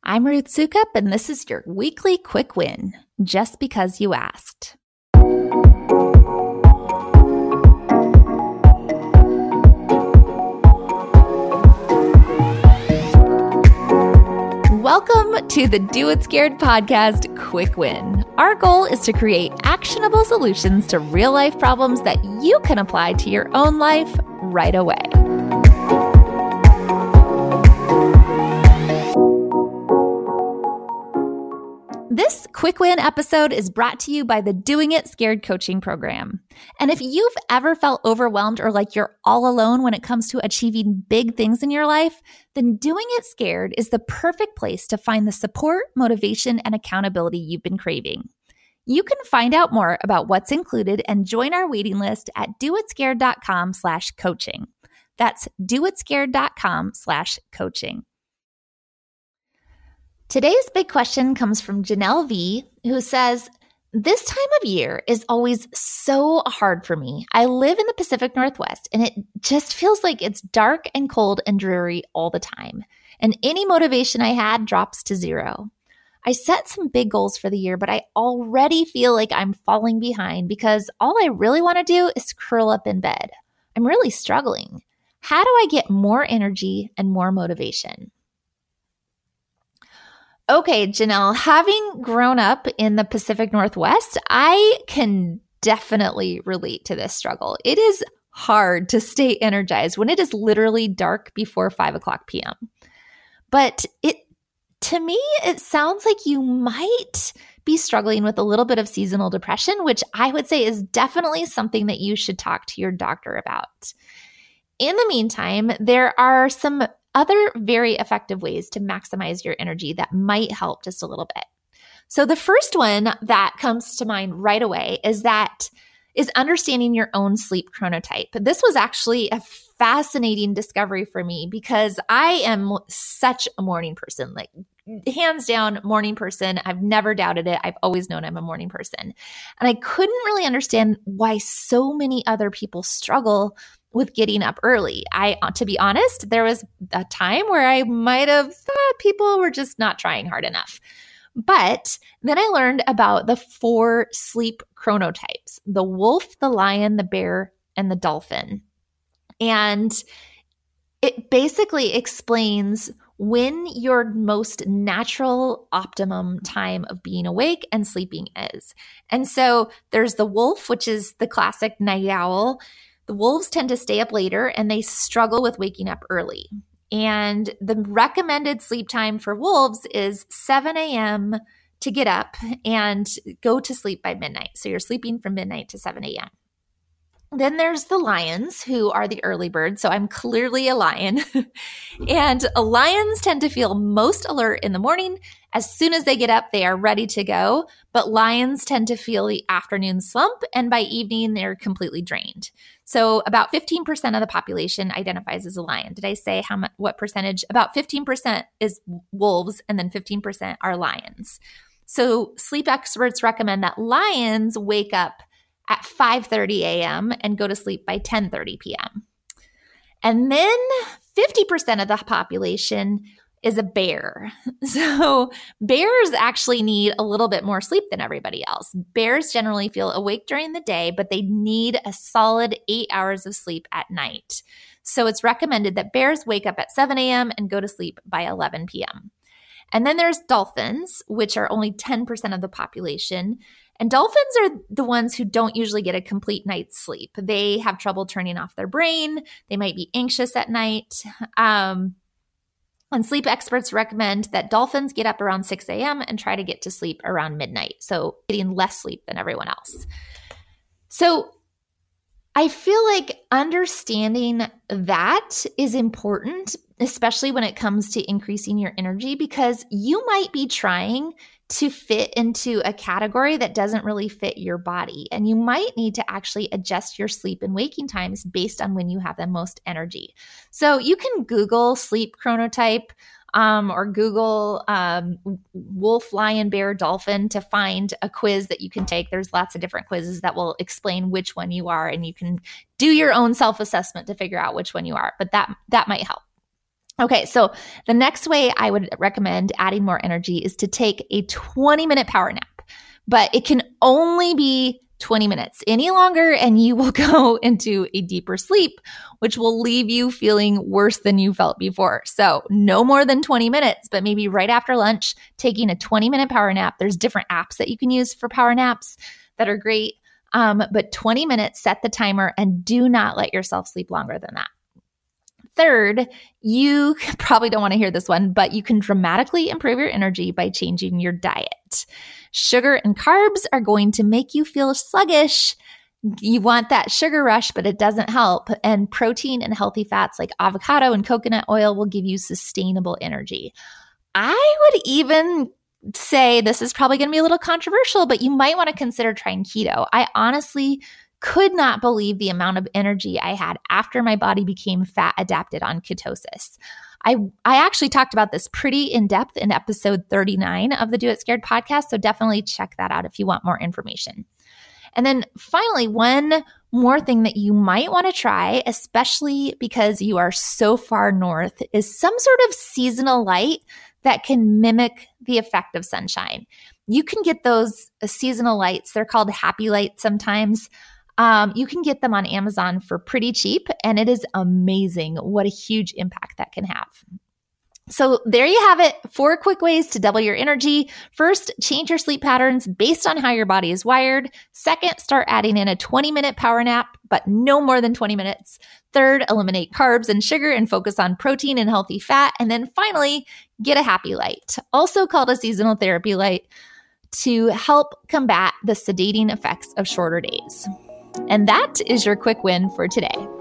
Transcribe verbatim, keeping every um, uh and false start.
I'm Ruth Soukup, and this is your weekly quick win, just because you asked. Welcome to the Do It Scared podcast Quick Win. Our goal is to create actionable solutions to real life problems that you can apply to your own life right away. This Quick Win episode is brought to you by the Doing It Scared coaching program. And if you've ever felt overwhelmed or like you're all alone when it comes to achieving big things in your life, then Doing It Scared is the perfect place to find the support, motivation, and accountability you've been craving. You can find out more about what's included and join our waiting list at doitscared.com slash coaching. That's doitscared.com slash coaching. Today's big question comes from Janelle V, who says, this time of year is always so hard for me. I live in the Pacific Northwest, and it just feels like it's dark and cold and dreary all the time. And any motivation I had drops to zero. I set some big goals for the year, but I already feel like I'm falling behind because all I really want to do is curl up in bed. I'm really struggling. How do I get more energy and more motivation? Okay, Janelle, having grown up in the Pacific Northwest, I can definitely relate to this struggle. It is hard to stay energized when it is literally dark before five o'clock p.m. But it, to me, it sounds like you might be struggling with a little bit of seasonal depression, which I would say is definitely something that you should talk to your doctor about. In the meantime, there are some other very effective ways to maximize your energy that might help just a little bit. So the first one that comes to mind right away is that is understanding your own sleep chronotype. This was actually a fascinating discovery for me because I am such a morning person, like hands down morning person. I've never doubted it. I've always known I'm a morning person. And I couldn't really understand why so many other people struggle with getting up early. I, to be honest, there was a time where I might have thought people were just not trying hard enough. But then I learned about the four sleep chronotypes: the wolf, the lion, the bear, and the dolphin. And it basically explains when your most natural optimum time of being awake and sleeping is. And so there's the wolf, which is the classic night owl. The wolves tend to stay up later and they struggle with waking up early. And the recommended sleep time for wolves is seven a.m. to get up and go to sleep by midnight. So you're sleeping from midnight to seven a.m. Then there's the lions, who are the early birds. So I'm clearly a lion. And lions tend to feel most alert in the morning. As soon as they get up, they are ready to go. But lions tend to feel the afternoon slump, and by evening, they're completely drained. So about fifteen percent of the population identifies as a lion. Did I say how much, what percentage? About fifteen percent is wolves, and then fifteen percent are lions. So sleep experts recommend that lions wake up at five thirty a.m. and go to sleep by ten thirty p.m. And then fifty percent of the population is a bear. So bears actually need a little bit more sleep than everybody else. Bears generally feel awake during the day, but they need a solid eight hours of sleep at night. So it's recommended that bears wake up at seven a.m. and go to sleep by eleven p.m. And then there's dolphins, which are only ten percent of the population. And dolphins are the ones who don't usually get a complete night's sleep. They have trouble turning off their brain. They might be anxious at night. Um, and sleep experts recommend that dolphins get up around six a.m. and try to get to sleep around midnight. So getting less sleep than everyone else. So I feel like understanding that is important, especially when it comes to increasing your energy, because you might be trying to fit into a category that doesn't really fit your body. And you might need to actually adjust your sleep and waking times based on when you have the most energy. So you can Google sleep chronotype um, or Google um, wolf, lion, bear, dolphin to find a quiz that you can take. There's lots of different quizzes that will explain which one you are, and you can do your own self-assessment to figure out which one you are, but that that might help. Okay, so the next way I would recommend adding more energy is to take a twenty minute power nap, but it can only be twenty minutes. Any longer and you will go into a deeper sleep, which will leave you feeling worse than you felt before. So no more than twenty minutes, but maybe right after lunch, taking a twenty minute power nap. There's different apps that you can use for power naps that are great. Um, but twenty minutes, set the timer, and do not let yourself sleep longer than that. Third, you probably don't want to hear this one, but you can dramatically improve your energy by changing your diet. Sugar and carbs are going to make you feel sluggish. You want that sugar rush, but it doesn't help. And protein and healthy fats like avocado and coconut oil will give you sustainable energy. I would even say this is probably going to be a little controversial, but you might want to consider trying keto. I honestly could not believe the amount of energy I had after my body became fat adapted on ketosis. I, I actually talked about this pretty in depth in episode thirty-nine of the Do It Scared podcast, so definitely check that out if you want more information. And then finally, one more thing that you might want to try, especially because you are so far north, is some sort of seasonal light that can mimic the effect of sunshine. You can get those seasonal lights. They're called happy lights sometimes. Um, you can get them on Amazon for pretty cheap, and it is amazing what a huge impact that can have. So there you have it. Four quick ways to double your energy. First, change your sleep patterns based on how your body is wired. Second, start adding in a twenty minute power nap, but no more than twenty minutes. Third, eliminate carbs and sugar and focus on protein and healthy fat. And then finally, get a happy light, also called a seasonal therapy light, to help combat the sedating effects of shorter days. And that is your quick win for today.